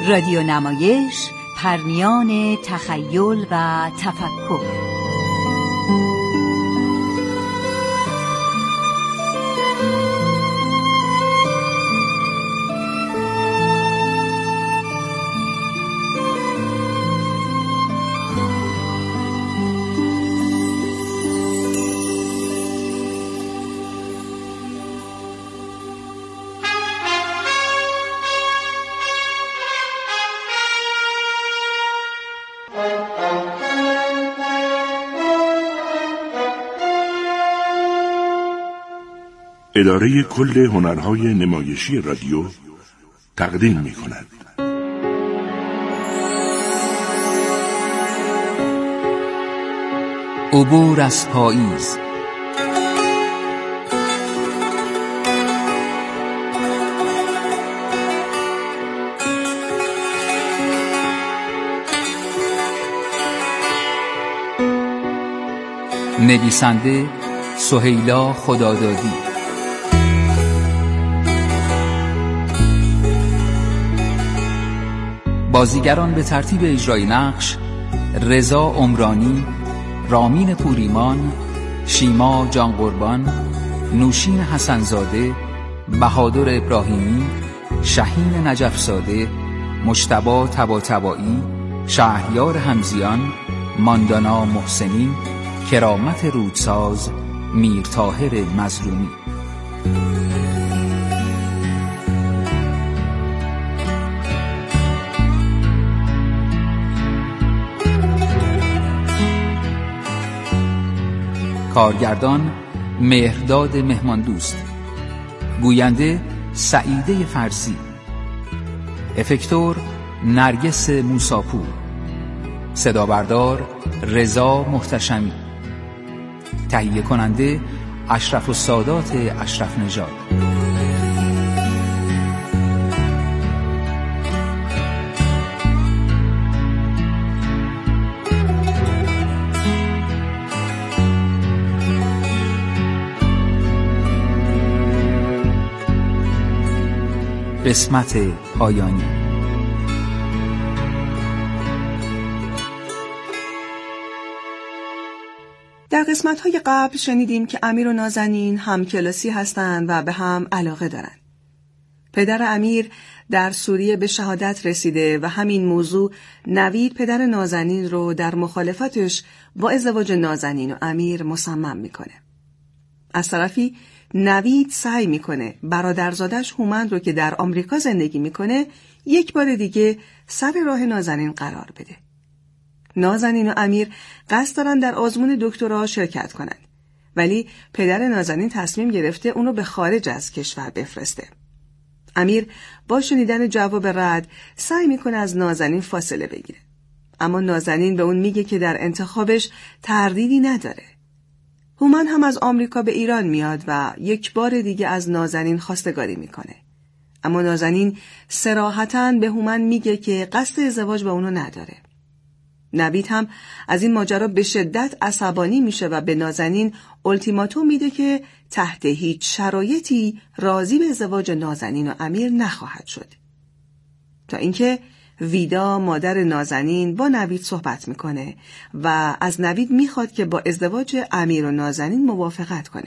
رادیو نمایش، پرمیان تخیل و تفکر. اداره کل هنرهای نمایشی رادیو تقدیم می‌کند. عبور از پاییز. نویسنده سهیلا خدادادی. بازیگران به ترتیب اجرای نقش: رضا عمرانی، رامین پوریمان، شیما جانقربان، نوشین حسنزاده، بهادر ابراهیمی، شهین نجفزاده، مجتبی طباطبایی، شهریار حمزیان، ماندانا محسنی، کرامت رودساز، میرطاهر مظلومی. کارگردان مهرداد مهماندوست. گوینده سعیده فرزی. افکتور نرگس موساپور. صدابردار رضا محتشمی. تهیه کننده اشرف السادات اشرف نژاد. قسمت پایانی. در قسمت‌های قبل شنیدیم که امیر و نازنین همکلاسی هستند و به هم علاقه دارند. پدر امیر در سوریه به شهادت رسیده و همین موضوع نوید پدر نازنین رو در مخالفتش با ازدواج نازنین و امیر مصمم میکنه. از طرفی نوید سعی میکنه برادرزادش هومن رو که در آمریکا زندگی میکنه یک بار دیگه سر راه نازنین قرار بده. نازنین و امیر قصد دارن در آزمون دکترا شرکت کنن، ولی پدر نازنین تصمیم گرفته اونو به خارج از کشور بفرسته. امیر با شنیدن جواب رد سعی میکنه از نازنین فاصله بگیره، اما نازنین به اون میگه که در انتخابش تردیدی نداره. هومن هم از آمریکا به ایران میاد و یک بار دیگه از نازنین خواستگاری میکنه، اما نازنین صراحتاً به هومن میگه که قصد ازدواج با اونو نداره. نوید هم از این ماجرا به شدت عصبانی میشه و به نازنین التیماتوم میده که تحت هیچ شرایطی راضی به ازدواج نازنین و امیر نخواهد شد. تا اینکه ویدا مادر نازنین با نوید صحبت میکنه و از نوید میخواد که با ازدواج امیر و نازنین موافقت کنه.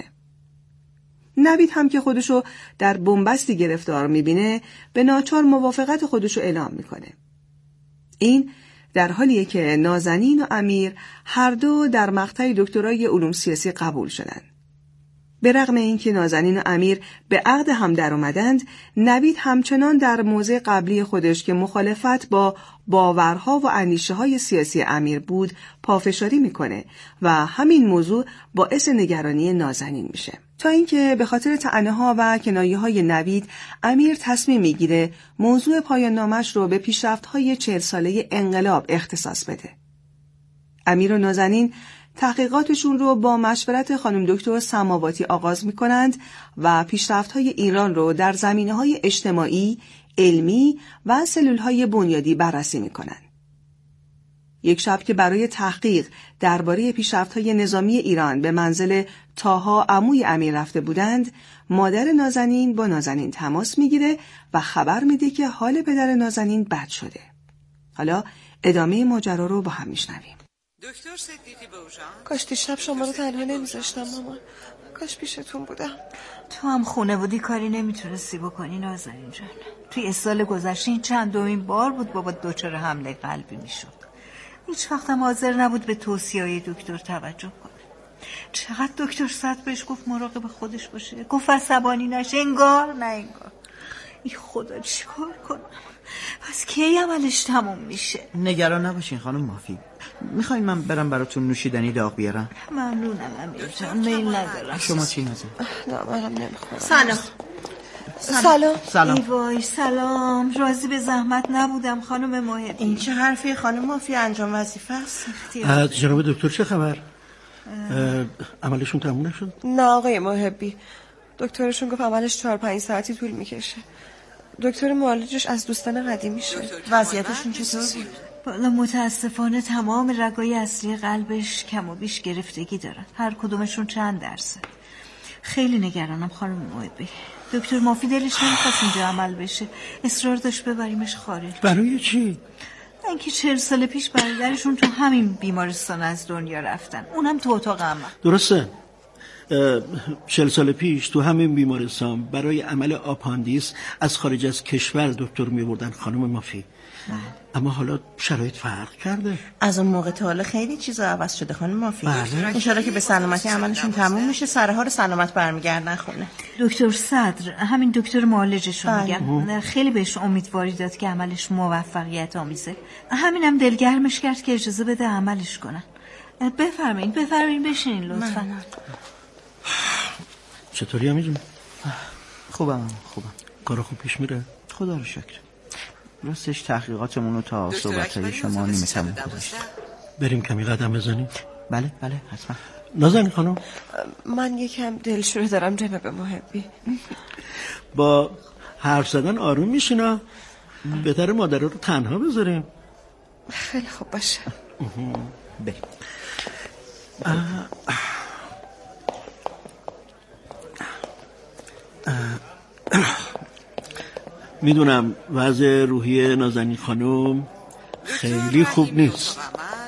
نوید هم که خودشو در بنبستی گرفتار میبینه به ناچار موافقت خودشو اعلام میکنه. این در حالیه که نازنین و امیر هر دو در مقطع دکترای علوم سیاسی قبول شدن. به رغم اینکه نازنین و امیر به عقد هم در اومدند، نوید همچنان در موضع قبلی خودش که مخالفت با باورها و اندیشه‌های سیاسی امیر بود پافشاری میکنه و همین موضوع باعث نگرانی نازنین میشه. تا اینکه به خاطر طعنه‌ها و کنایه‌های نوید، امیر تصمیم میگیره موضوع پایان نامش رو به پیشرفت‌های 40 ساله انقلاب اختصاص بده. امیر و نازنین تحقیقاتشون رو با مشورت خانم دکتر سماواتی آغاز می‌کنند و پیشرفت‌های ایران رو در زمینه‌های اجتماعی، علمی و سلول‌های بنیادی بررسی می‌کنند. یک شب که برای تحقیق درباره پیشرفت‌های نظامی ایران به منزل طاها عموی امیر رفته بودند، مادر نازنین با نازنین تماس میگیره و خبر میده که حال پدر نازنین بد شده. حالا ادامه ماجرا رو با هم میشنویم. دکتر صدیقی بوژان، کاش دیشب شما رو تنها نمیذاشتم مامان. کاش پیشتون بودم. تو هم خونه بودی کاری نمیتونستی بکنی نازنین جان. توی سال گذشته این چندمین بار بود بابا دچار حمله قلبی میشد. هیچ وقت هم حاضر نبود به توصیه‌های دکتر توجه کنه. چقدر دکتر صدر بهش گفت مراقب خودش باشه، گفت عصبانی نشه، انگار نه انگار. ای خدا چیکار کنم؟ پس کی عملش تموم میشه؟ نگران نباشین خانم مافی. میخواین من برم براتون نوشیدنی داغ بیارم؟ ممنونم امیر جان، میل ندارم. شما چی نازه؟ نه منم نمیخورم. سلام. ای وای سلام. راضی به زحمت نبودم خانم محبی. این چه حرفی خانم مافی؟ انجام وظیفه است. جناب دکتر چه خبر؟ عملشون تموم نشد؟ نه آقای محبی، دکترشون گفت عملش 4-5 ساعتی طول میکشه. دکتر معالجش از دوستان قدیمیشه. وضعیتشون چطور بود؟ بالا متاسفانه تمام رگای اصلی قلبش کم و بیش گرفتگی دارن. هر کدومشون چند درصد. خیلی نگرانم خانم محبی. دکتر مافی دلش نمیخواست اینجا عمل بشه، اصرار داشت ببریمش خارج. برای چی؟ اینکه 40 سال پیش برادرشون تو همین بیمارستان از دنیا رفتن، اونم تو اتاق عمل. درسته. 40 سال پیش تو همین بیمارستان برای عمل آپاندیس از خارج از کشور دکتر می‌بردن خانم مافی. اما حالا شرایط فرق کرده. از اون موقع تا حالا خیلی چیزا عوض شده خانم مافی. ان شاءالله که به سلامتی عملشون تموم میشه، سرها رو سلامت برمیگردن خونه. دکتر صدر، همین دکتر معالجشون میگم، خیلی بهش امیدواری داد که عملش موفقیت آمیزه. همینم دلگرمش کرد که اجازه بده عملش کنن. بفرمایید بشینین لطفاً. چطوری امیر جون؟ خوبم. کارا خوب پیش میره؟ خدا رو شکر. راستش تحقیقاتمون رو تا صحبت‌های شما نیمه تموم گذاشتیم. بریم کمی قدم بزنیم؟ بله حتما. نازنین خانم، من یکم دلشوره دارم جناب محبی. با حرف زدن آروم میشینا. بهتره مادر رو تنها بذاریم. خیلی خوب باشه. بریم. میدونم وضع روحی نازنین خانم خیلی خوب نیست.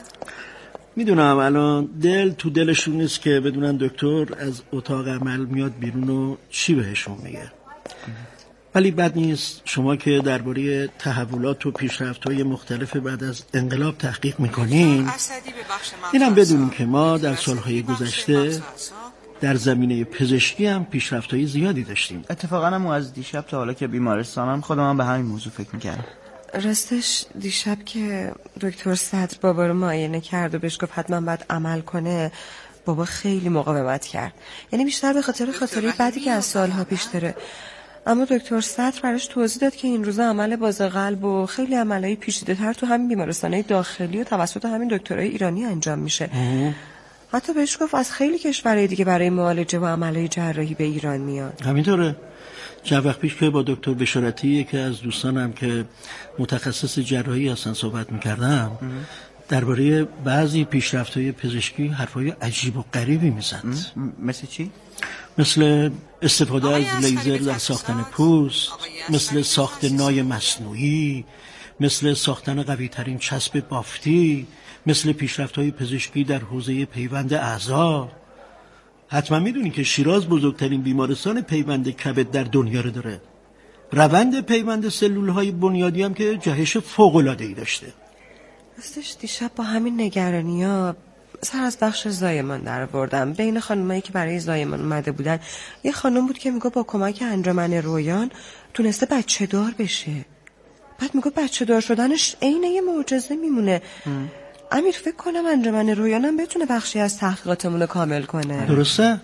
میدونم الان دل تو دلشون نیست که بدونن دکتر از اتاق عمل میاد بیرون و چی بهشون میگه. ولی بد نیست شما که درباره تحولات و پیشرفت‌های مختلف بعد از انقلاب تحقیق میکنین، اینم بدونین که ما در سالهای گذشته در زمینه پزشکی هم پیشرفت‌های زیادی داشتیم. اتفاقا هم از دیشب تا حالا که بیمارستانم خودم به همین موضوع فکر میکردم. راستش دیشب که دکتر صدر بابا رو معاینه کرد و بهش گفت حتما باید عمل کنه، بابا خیلی مقاومت کرد. یعنی بیشتر به خاطر خاطره بعدی که از سالها پیش داره. اما دکتر صدر براش توضیح داد که این روزا عمل باز قلب و خیلی عملای پیچیده‌تر تو همین بیمارستان‌های داخلی و توسط همین دکترای ایرانی انجام میشه. حتی بهش گفت از خیلی کشورهای دیگه برای معالجه و عملای جراحی به ایران میاد. همینطوره. چند وقت پیش که با دکتر بشارتی یکی از دوستانم که متخصص جراحی هستن صحبت میکردم، درباره بعضی پیشرفت‌های پزشکی حرفای عجیب و غریبی میزد. مثل چی؟ مثل استفاده از لیزر در ساختن پوست، مثل ساخت نای مصنوعی، مثل ساختن قوی‌ترین چسب بافتی، مثل پیشرفت‌های پزشکی در حوزه پیوند اعضا. حتما میدونی که شیراز بزرگترین بیمارستان پیوند کبد در دنیا رو داره. روند پیوند سلول‌های بنیادی هم که جهش فوق‌العاده‌ای داشته. راستش دیشب با همین نگرانی‌ها سر از بخش زایمان در آوردم. بین خانمایی که برای زایمان اومده بودن یه خانم بود که میگه با کمک انجمن رویان تونسته بچه دار بشه. بعد میگه بچه دار شدنش عین یه معجزه میمونه. امیر فکر کنم انجمن رویانم بتونه بخشی از تحقیقاتمون رو کامل کنه. درسته؟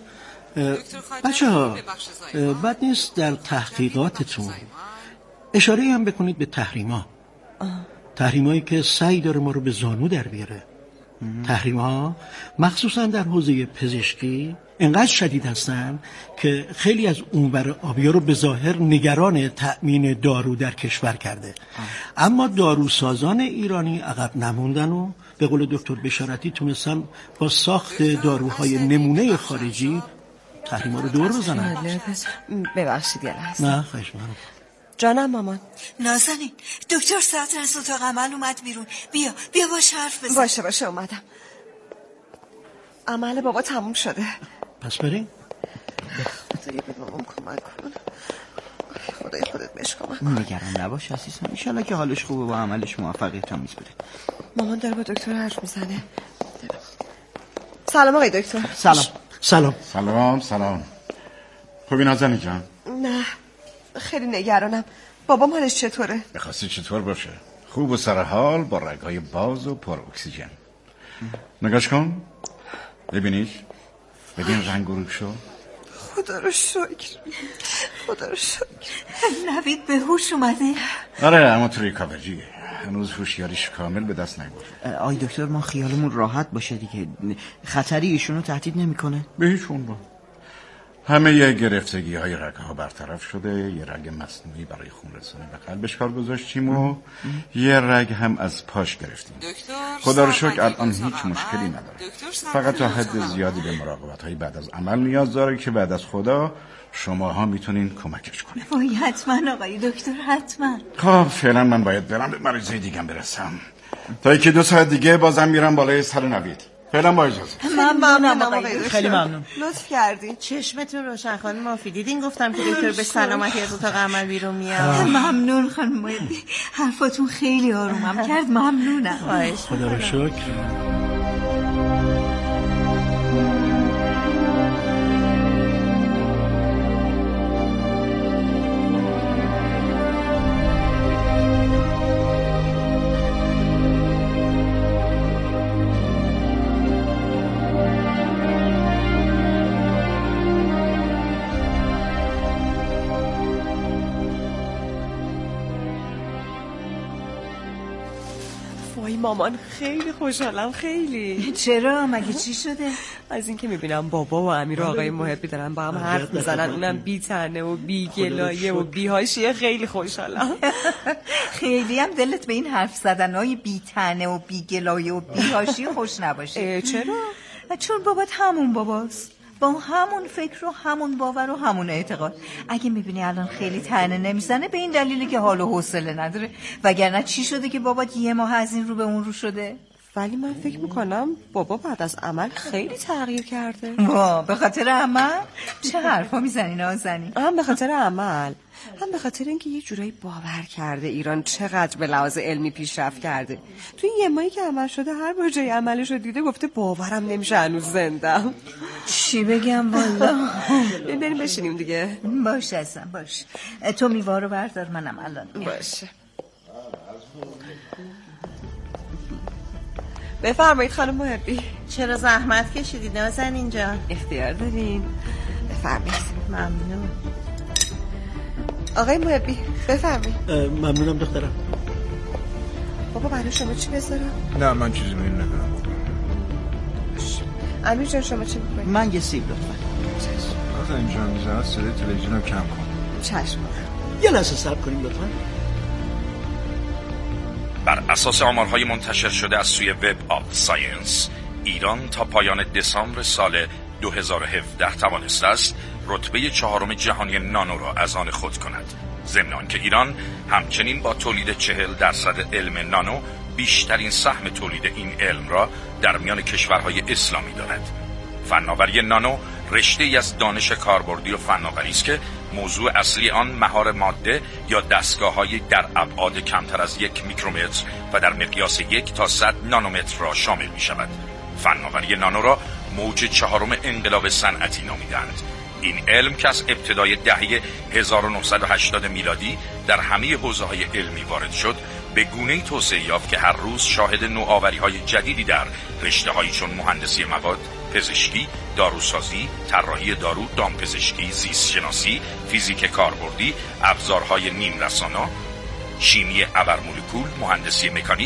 بچه‌ها بد نیست در تحقیقاتتون اشاره هم بکنید به تحریمایی که سعی داره ما رو به زانو در بیاره. تحریم ها مخصوصا در حوزه پزشکی انقدر شدید هستن که خیلی از اونور آبیا رو به ظاهر نگران تأمین دارو در کشور کرده. اما داروسازان ایرانی عقب نموندن و به قول دکتر بشارتی تونستن با ساخت داروهای نمونه خارجی تحریما رو دور بزنن. ببخشید یه لحظه. نه خواهش می‌کنم. جانم مامان. نازنین دکتر صدر از اتاق عمل اومد بیرون. بیا باش حرف بزن. باشه اومدم. عمل بابا تموم شده. پس بریم. خدایا به بابام کمک کن. خدای خودت بهش کمک کن. نگران نباش عزیزم، ان شاءالله که حالش خوبه و عملش موفقیت آمیز بده. مامان داره با دکتر حرف میزنه. سلام آقای دکتر. سلام. خوبی نازنین جان؟ نه خیلی نگرانم. بابام حالش چطوره؟ بخواستی چطور باشه؟ خوب و سرحال با رگ‌های باز و پر اکسیژن. نگاش کن. ببین رنگ غروب شو. خدا رو شکر. نوید به هوش اومده؟ آره اما تو ریکاوریه، هنوز هوشیاریش کامل به دست نیاورده. آی دکتر ما خیالمون راحت باشه دیگه، خطری ایشونو تهدید نمیکنه؟ به هیچ عنوان. همه یه گرفتگی های رگ‌ها برطرف شده، یه رگ مصنوعی برای خون رسانی به قلبش کار گذاشتیم و یه رگ هم از پاش گرفتیم. خدا رو شکر الان هیچ مشکلی نداره، فقط تا حد زیادی به مراقبت های بعد از عمل نیاز داره که بعد از خدا شماها میتونین کمکش کنین. وای حتما آقای دکتر حتما. خب فعلا من باید برم به مریضای دیگم برسم، تا یکی 2 ساعت دیگه بازم میرم بالای سر نوید. فعلا با اجازه. ممنونم آقای دکتر. خیلی ممنون. لطف کردین. چشمتون روشن خانم مافی، دیدین گفتم که دکتر به سلامتی از اتاق عمل بیرون میاد. ممنون خانم مهدی، حرفاتون خیلی آرومم کرد. ممنونم. خدا رو شکر. مامان خیلی خوشحالم. خیلی. چرا؟ مگه چی شده؟ از اینکه میبینم بابا و امیر و آقای محبی دارن با هم حرف میزنن، اونم بی طعنه و بی گلایه و بی حاشیه. خیلی خوشحالم. خیلی هم دلت به این حرف زدنای بی طعنه و بی گلایه و بی حاشیه خوش نباشه. چرا؟ چون بابات همون باباست، با همون فکر و همون باور و همون اعتقاد. اگه میبینی الان خیلی طعنه نمیزنه به این دلیلی که حال و حوصله نداره، وگرنه چی شده که بابات 1 ماه از این رو به اون رو شده؟ ولی من فکر میکنم بابا بعد از عمل خیلی تغییر کرده. به خاطر عمل؟ چه حرفا میزنی نازنین؟ هم به خاطر عمل، هم به خاطر اینکه یه جورایی باور کرده ایران چقدر به لحاظ علمی پیشرفت کرده. تو این 1 ماهی که عمل شده هر بار جای عملش رو دیده گفته باورم نمیشه هنوز زندم. چی بگم والا. بریم بشینیم دیگه. باشه ازم باشه. تو میوه رو بردار، منم الان باشه. بفرمایید خانم محبی. چرا زحمت کشیدی نازنین جان؟ اختیار دارین. بفرمایید. ممنون. آقای محبی بفرمایید. ممنونم دخترم. بابا برای شما چی بذارم؟ نه من چیزی میل ندارم. امیر جان شما چی می‌خواید؟ من یه سیب لطفا. از اینجا میذارم صدای تلویزیون رو کم کن. چشم. یه لحظه صبر کنیم لطفا. بر اساس آمارهای منتشر شده از سوی وب آف ساینس، ایران تا پایان دسامبر سال 2017 توانسته است رتبه 4 جهانی نانو را از آن خود کند. ضمن آنکه ایران همچنین با تولید 40% علم نانو بیشترین سهم تولید این علم را در میان کشورهای اسلامی دارد. فناوری نانو رشته‌ای از دانش کاربردی و فناوری است که موضوع اصلی آن مهار ماده یا دستگاه‌های در ابعاد کمتر از 1 میکرومتر و در مقیاس 1 تا 100 نانومتر را شامل می‌شود. فناوری نانو را موج 4 انقلاب صنعتی نامیدند. این علم که از ابتدای دهه 1980 میلادی در همه حوزه‌های علمی وارد شد، به گونه‌ای توسعه یافت که هر روز شاهد نوآوری‌های جدیدی در رشته‌هایی چون مهندسی مواد، پزشکی، داروسازی، طراحی دارو، دامپزشکی، زیست شناسی، فیزیک کاربردی، ابزارهای نیم رسانا، شیمی ابرمولکول، مهندسی مکانیک،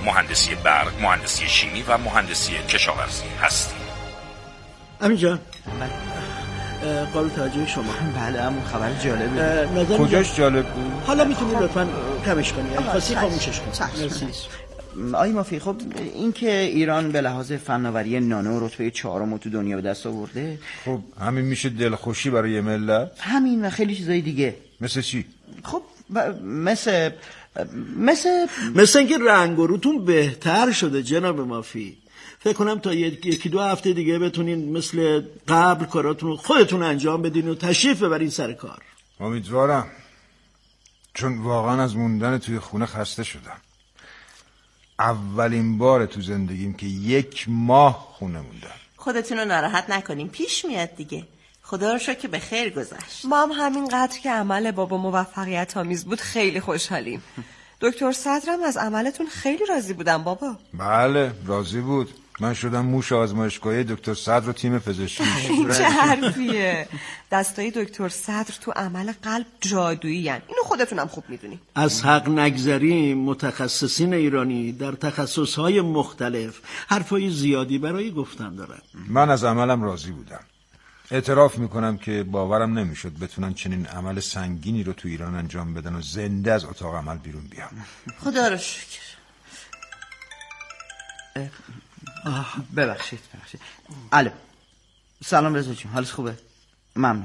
مهندسی برق، مهندسی شیمی و مهندسی کشاورزی هستیم. امین جان، قابل توجه شما. بله همون خبر جالبه. کجاش جالب بود؟ حالا میتونی لطفاً کمش کنی، خاصی خاموشش کن. آقای مافی، خب این که ایران به لحاظ فناوری نانو رتبه 4 تو دنیا به دست آورده، خب همین میشه دلخوشی برای ملت؟ همین و خیلی چیزای دیگه. مثل چی؟ خب مثل اینکه رنگ و روتون بهتر شده جناب مافی. فکر کنم تا یکی دو هفته دیگه بتونین مثل قبل کاراتون رو خودتون انجام بدین و تشریف ببرین سر کار. امیدوارم، چون واقعا از موندن توی خونه خسته شدم. اولین بار تو زندگیم که 1 ماه خونه موندم. خودتون رو ناراحت نکنیم، پیش میاد دیگه. خدا رو شکر که به خیر گذشت. ما هم همینقدر که عمل بابا موفقیت آمیز بود خیلی خوشحالیم. دکتر صدرم از عملتون خیلی راضی بودن بابا. بله راضی بود. من شدم موش آزمایشگاهی دکتر صدر و تیم پزشکی. چه حرفیه؟ دستای دکتر صدر تو عمل قلب جادویی هن. اینو خودتونم خوب میدونین. از حق نگذریم، متخصصین ایرانی در تخصصهای مختلف حرفای زیادی برای گفتن دارن. من از عملم راضی بودم. اعتراف میکنم که باورم نمیشد بتونن چنین عمل سنگینی رو تو ایران انجام بدن و زنده از اتاق عمل بیرون بیام. خدا رو شکر. ببخشید. الو، سلام رضا جون، حالت خوبه؟ ممنونم.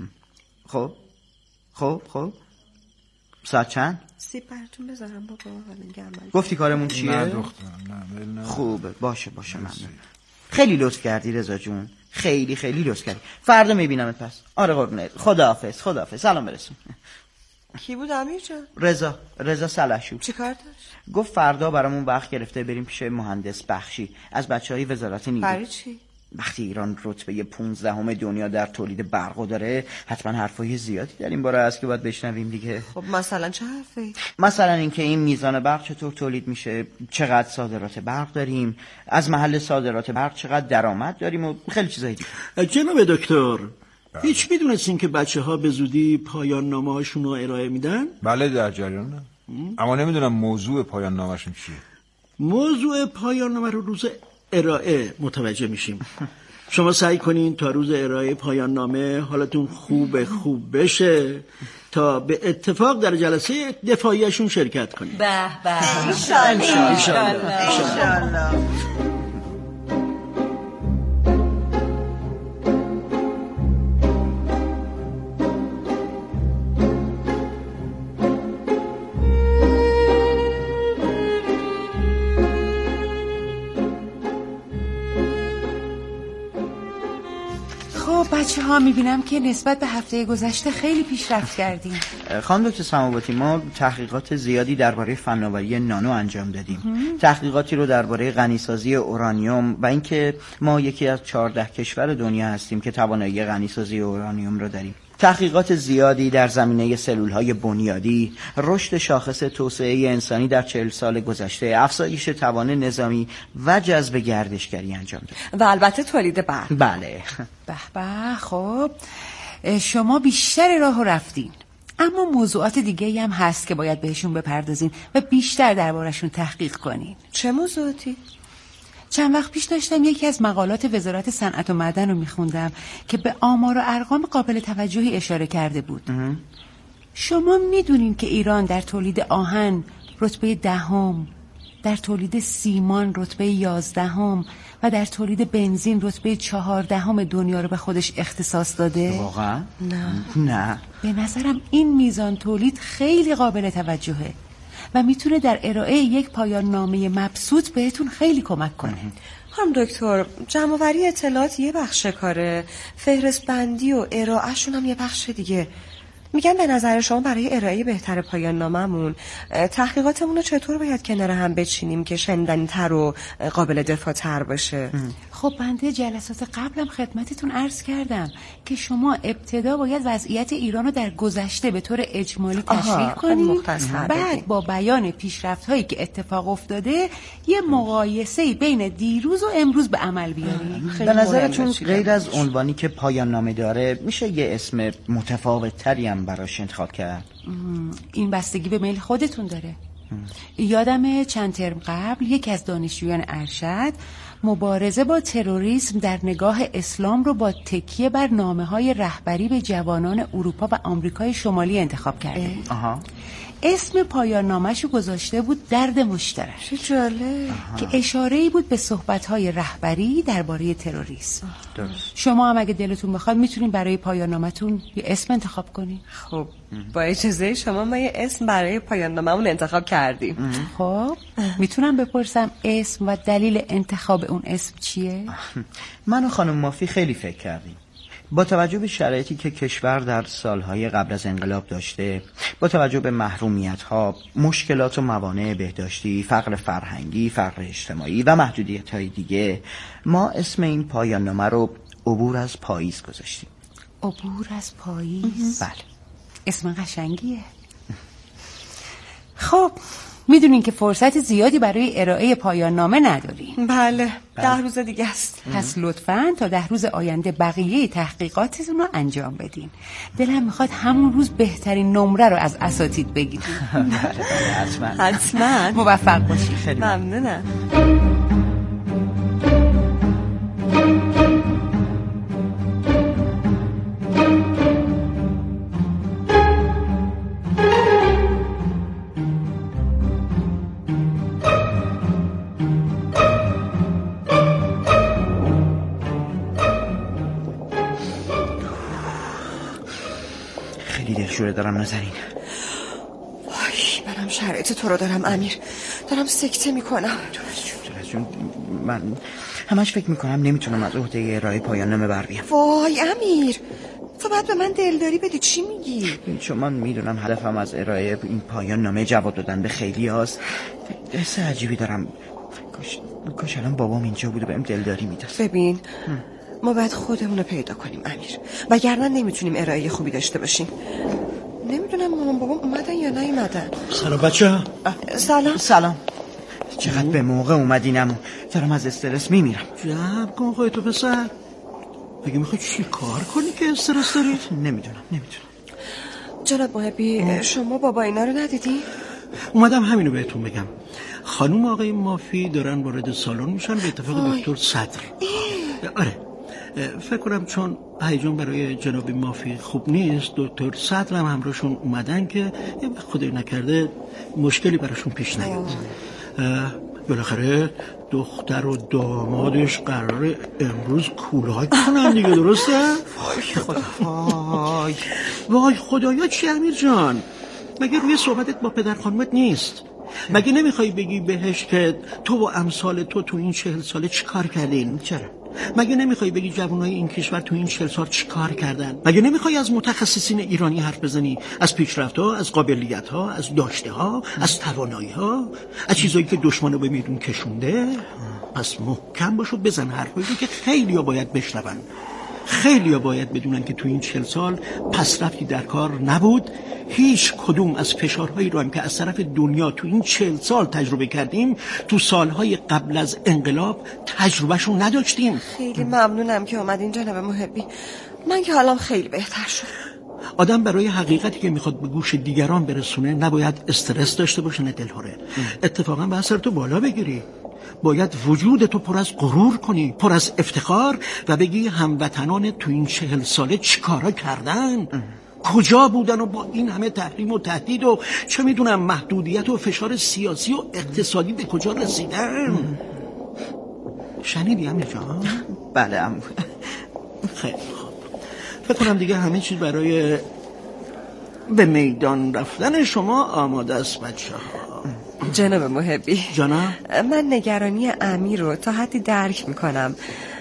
خب ساعت چند؟ سیب براتون بذارم بابا. گفتی کارمون چیه؟ نه دختر، نه. خوبه، باشه ممنون. خیلی لطف کردی رضا جون، خیلی لطف کردی. فردا میبینمت پس. آره قربونت. خداحافظ. سلام برسون. کی بود امیر جان؟ رضا سلحشور. چی کار داشت؟ گفت فردا برامون وقت گرفته بریم پیش مهندس بخشی از بچهای وزارت نیرو. برای چی؟ وقتی ایران رتبه 15 دنیا در تولید برق داره، حتما حرفای زیادی در این باره هست که باید بشنویم دیگه. خب مثلا چه حرفی؟ مثلا اینکه این میزان برق چطور تولید میشه، چقدر صادرات برق داریم، از محل صادرات برق چقدر درآمد داریم و خیلی چیزای دیگه. جناب دکتر، هیچ میدونستین که بچه‌ها به زودی پایان نامه‌هاشون رو ارائه میدن؟ بله در جریانم. اما نمیدونم موضوع پایان نامه‌شون چیه. موضوع پایان نامه رو روز ارائه متوجه میشیم. شما سعی کنین تا روز ارائه پایان نامه حالتون خوب بشه تا به اتفاق در جلسه دفاعیشون شرکت کنین. به انشالله. بچه ها میبینم که نسبت به هفته گذشته خیلی پیشرفت کردیم. خانم دکتر سماواتی، ما تحقیقات زیادی درباره فناوری نانو انجام دادیم. تحقیقاتی رو درباره غنیسازی اورانیوم و اینکه ما یکی از 14 کشور دنیا هستیم که توانایی غنیسازی اورانیوم رو داریم. تحقیقات زیادی در زمینه سلول‌های بنیادی، رشد شاخص توسعه انسانی در 40 سال گذشته، افزایش توان نظامی و جذب گردشگری انجام دادیم. و البته تولید برق. بله. به خب شما بیشتر راهو رفتین، اما موضوعات دیگه هم هست که باید بهشون بپردازین و بیشتر دربارشون تحقیق کنین. چه موضوعاتی؟ چند وقت پیش داشتم یکی از مقالات وزارت صنعت و معدن رو میخوندم که به آمار و ارقام قابل توجهی اشاره کرده بود. شما میدونین که ایران در تولید آهن رتبه 10، در تولید سیمان رتبه 11 و در تولید بنزین رتبه 14 دنیا رو به خودش اختصاص داده؟ واقعا؟ نه. به نظرم این میزان تولید خیلی قابل توجهه و میتونه در ارائه یک پایان نامه مبسوط بهتون خیلی کمک کنه. خانم دکتر، جمع‌آوری اطلاعات یه بخش کاره، فهرست بندی و ارائهشون هم یه بخش دیگه. میگم به نظر شما برای ارائه بهتر پایان ناممون تحقیقاتمون رو چطور باید کنار هم بچینیم که شنیدنی‌تر و قابل دفاع‌تر باشه؟ خب بنده جلسات قبلم خدمتتون عرض کردم که شما ابتدا باید وضعیت ایران رو در گذشته به طور اجمالی تشریح کنید، بعد با بیان پیشرفت‌هایی که اتفاق افتاده یه مقایسه‌ای بین دیروز و امروز به عمل بیارید. به نظرتون غیر از عنوانی که پایان نامه داره میشه یه اسم متفاوت‌تری هم براش انتخاب کرد؟ این بستگی به میل خودتون داره. یادم چند ترم قبل یکی از دانشجویان ارشد مبارزه با تروریسم در نگاه اسلام رو با تکیه بر نامه‌های رهبری به جوانان اروپا و آمریکای شمالی انتخاب کرده. اسم پایان نامه‌شو گذاشته بود درد مشترک. چه جالب. که اشاره‌ای بود به صحبت‌های رهبری درباره تروریسم. درست. شما هم اگه دلتون بخواد میتونین برای پایان نامه‌تون یه اسم انتخاب کنین. خب با اجازه شما ما یه اسم برای پایان ناممون انتخاب کردیم. خب میتونم بپرسم اسم و دلیل انتخاب اون اسم چیه؟ من و خانم مافی خیلی فکر کردیم. با توجه به شرایطی که کشور در سالهای قبل از انقلاب داشته، با توجه به محرومیت‌ها، مشکلات و موانع بهداشتی، فقر فرهنگی، فقر اجتماعی و محدودیت‌های دیگه، ما اسم این پایان نامه رو عبور از پاییز گذاشتیم. عبور از پاییز؟ بله. اسم قشنگیه. خب میدونین که فرصت زیادی برای ارائه پایان نامه نداریم. بله 10 روز دیگه است. پس لطفاً تا 10 روز آینده بقیه تحقیقاتتون رو انجام بدین. دلم میخواد همون روز بهترین نمره رو از اساتید بگیریم. بله حتما. موفق باشید. خیلی ممنونم. دلشوره دارم نازنین. منم شرایط تو رو دارم امیر. دارم سکته میکنم. جون من همش فکر میکنم نمیتونم از عهده ارائه پایان نامه بر بیام. وای امیر تو باید به من دلداری بدی. چی میگی؟ چون من میدونم هدفم از ارائه این پایان نامه جواب دادن به خیلی هاست. حس عجیبی دارم. کاش الان بابام اینجا بود و بهم دلداری میداد. ببین ما باید خودمون رو پیدا کنیم امیر، وگرنه نمیتونیم ارائه خوبی داشته باشیم. نمیدونم مامان بابام اومدن یا نیومدن. سلام بچه. سلام. چقدر به موقع اومدینم. دارم از استرس میمیرم. جمع کن خودتو پسر. بگی میخوای چی کار کنی که استرس داری؟ نمیدونم. جناب محبی شما بابا اینا رو ندیدی؟ اومدم همینو بهتون بگم. خانوم آقای مافی دارن وارد سالن میشن به اتفاق دکتر صدر. آره فکر کنم چون هیجان برای جناب مافی خوب نیست، دکتر صدر هم همراهشون اومدن که خدای نکرده مشکلی براشون پیش نیاد. بالاخره دختر و دامادش قراره امروز کولاک کنن دیگه، درسته؟ وای خدایا چی امیر جان؟ مگه روی صحبتت با پدر خانومت نیست؟ مگه نمیخوای بگی بهش که تو و امثال تو این 40 ساله چی کار کردین؟ چرا؟ مگه نمیخوای بگی جوانای این کشور تو این 40 سال چی کار کردن؟ مگه نمیخوای از متخصصین ایرانی حرف بزنی؟ از پیشرفت‌ها، از قابلیت‌ها، از داشته‌ها، از توانایی‌ها، از چیزایی که دشمنو به میدون کشونده؟ پس محکم باشو بزن حرفایی که خیلی‌ها باید بشنون. خیلی‌ها باید بدونن که تو این 40 سال پسرفتی در کار نبود. هیچ کدوم از فشارهایی رو هم که از طرف دنیا تو این 40 سال تجربه کردیم تو سالهای قبل از انقلاب تجربهشون نداشتیم. خیلی ممنونم که اومدین جناب محبی. من که حالم خیلی بهتر شد. آدم برای حقیقتی که میخواد به گوش دیگران برسونه نباید استرس داشته باشه نه دلهوره. اتفاقا باید سرتو بالا بگیری. باید وجودتو پر از غرور کنی، پر از افتخار و بگی هموطنان تو این 40 ساله چی کارا کردن، کجا بودن و با این همه تحریم و تهدید و چه میدونم محدودیت و فشار سیاسی و اقتصادی به کجا رسیدن. شنیدی امیر جان؟ بله عمو. خیلی خوب. فکر کنم دیگه همه چیز برای به میدان رفتن شما آماده است بچه‌ها. جناب محبی جانم؟ من نگرانی امیر رو تا حدی درک میکنم.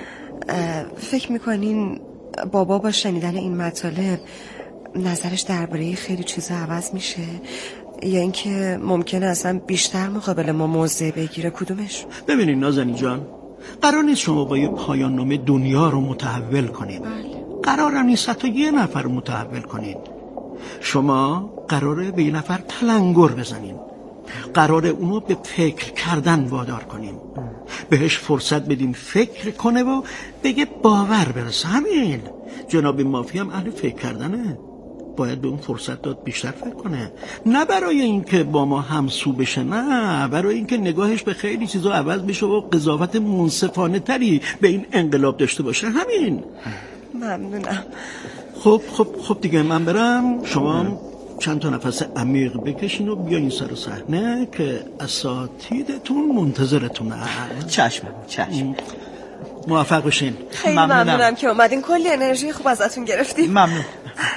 فکر میکنین بابا با شنیدن این مطالب نظرش درباره خیلی چیزا عوض میشه یا اینکه ممکنه اصلا بیشتر مقابل ما موضع بگیره؟ کدومش؟ ببینید نازنین جان، قرار نیست شما با یه پایان نامه دنیا رو متحول کنید. قرار نیست حتی یه نفر رو متحول کنید. شما قراره به یه نفر تلنگر بزنین. قراره اونو به فکر کردن وادار کنیم. بهش فرصت بدیم فکر کنه و بگه باور برسه. همین. جناب مافی هم اهل فکر کردنه. باید به اون فرصت داد بیشتر فکر کنه، نه برای اینکه با ما همسو بشه، نه برای اینکه نگاهش به خیلی چیزا عوض بشه و قضاوت منصفانه تری به این انقلاب داشته باشه. همین. ممنونم. خب دیگه من برم. شما چند تا نفس عمیق بکشین و بیاین سر صحنه که اساتیدتون منتظرتونن. چشم. موفق باشین. خیلی ممنونم که اومدین، کلی انرژی خوب ازتون گرفتیم. ممنون.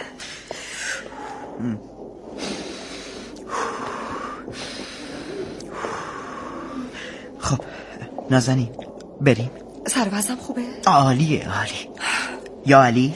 خب نازنین بریم. سروزم خوبه؟ عالیه. یا علی.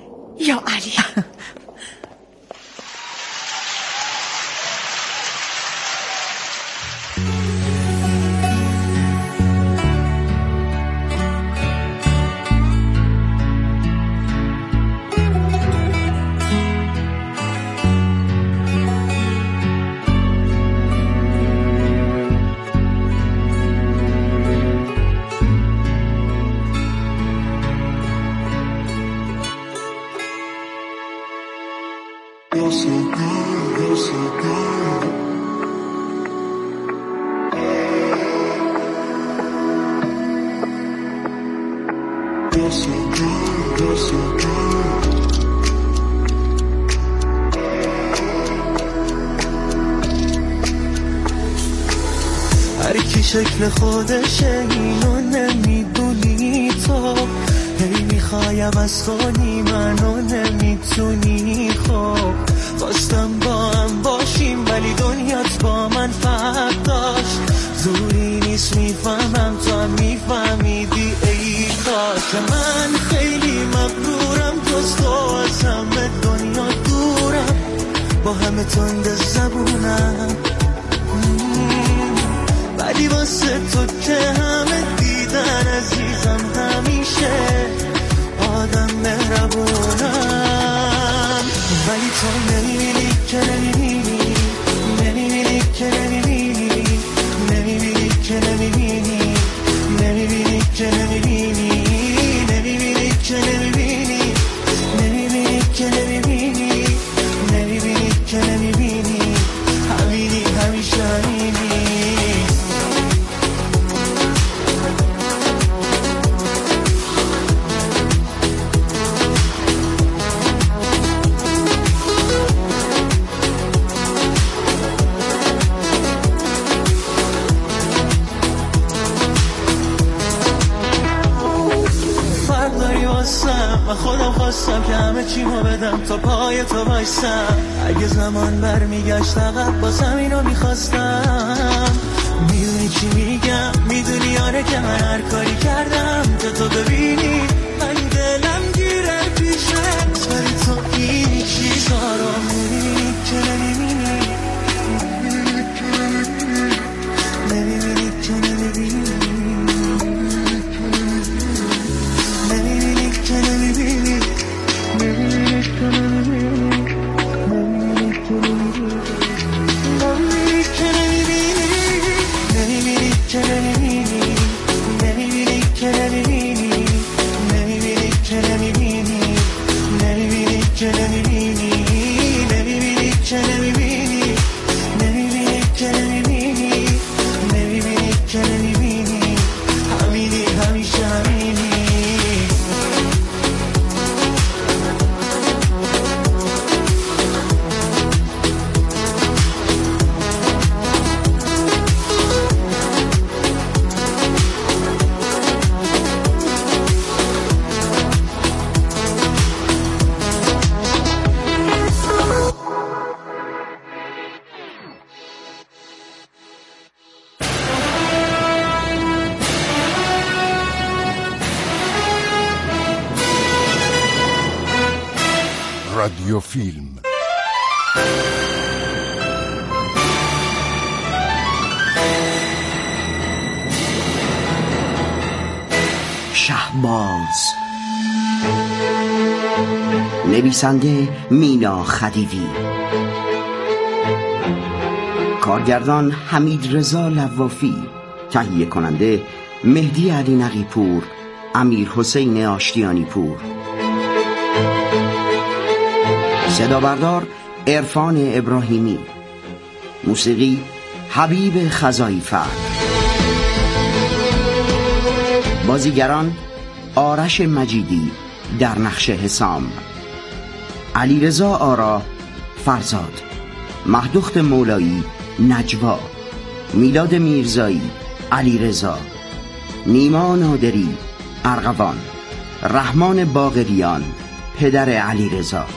هر کی شکل خودشه اینو نمیدونی تو، هی میخوایم از خونی منو نمیتونی. خب خواستم با هم باشیم ولی دنیات با من فرق داشت، زوری نیست میفهمم تو هم میفهمیدی. ای کاش من خیلی مغرورم، جز تو از همه دنیا دورم، با همه تند زبونم، ولی واسه تو که همه دیدن عزیزم همیشه آدم مهربونم. ولی تو نمیبینی که نمیبینی، نمیبینی که نمیبینی، نمیبینی که نمیبینی، نمیبینی که نمیبینی، نمیبینی که نمیبینی، نمیبینی که نمیبینی، نمیبینی که نمیبینی، همینی همیشه همینی. من خودم خواستم که همه چیمو بدم تا پای تو بایستم، اگه زمان برمیگشت عقب بازم اینو میخواستم. میدونی چی میگم، میدونی آره که من هر کاری کردم که تو ببینی من دلم گیره پیشت، ولی تو این چیزا رو میبینی که نمیبینی، نمیبینی که نمیبینی، رادیو فیلم. شهباز، نویسنده مینا خدیوی، کارگردان حمید رضا لوافی، تهیه کننده مهدی علی نقی پور، امیر حسین آشتیانی پور، صدا بردار عرفان ابراهیمی، موسیقی حبیب خزایی‌فر. بازیگران آرش مجیدی در نقش حسام، علیرضا آرا فرزاد، مهدوخت مولایی نجوا، میلاد میرزایی علیرضا، نیما نادری ارغوان، رحمان باقریان پدر علیرضا.